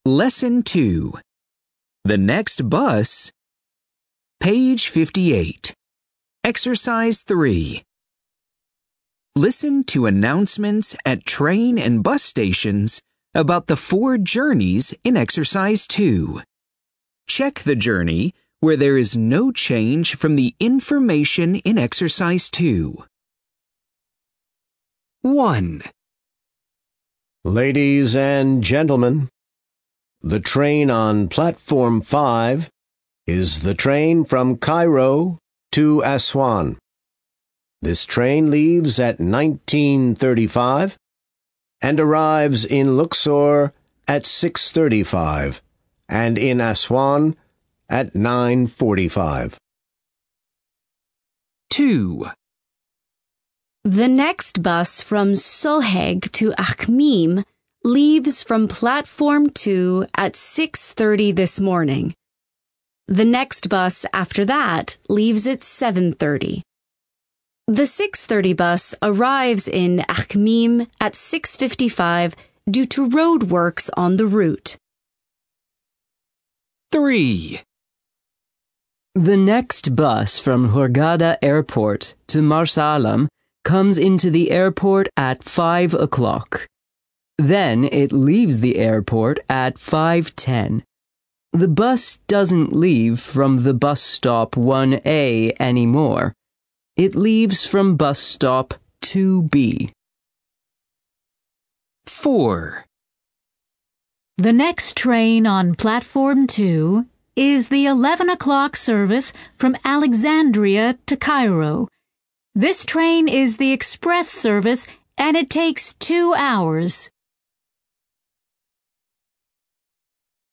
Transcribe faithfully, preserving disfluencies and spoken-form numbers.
Lesson two. The next bus. Page fifty-eight. Exercise three. Listen to announcements at train and bus stations about the four journeys in Exercise two. Check the journey where there is no change from the information in Exercise two. one. Ladies and gentlemen, the train on platform five is the train from Cairo to Aswan. This train leaves at nineteen thirty-five and arrives in Luxor at six thirty-five and in Aswan at nine forty-five. two. The next bus from Soheg to Akhmim leaves from platform two at six thirty this morning. The next bus after that leaves at seven thirty. The six thirty bus arrives in Akhmim at six fifty-five due to roadworks on the route. three. The next bus from Hurghada Airport to Marsalam comes into the airport at five o'clock. Then it leaves the airport at five ten. The bus doesn't leave from the bus stop one A anymore. It leaves from bus stop two B. four. The next train on platform two is the eleven o'clock service from Alexandria to Cairo. This train is the express service and it takes two hours.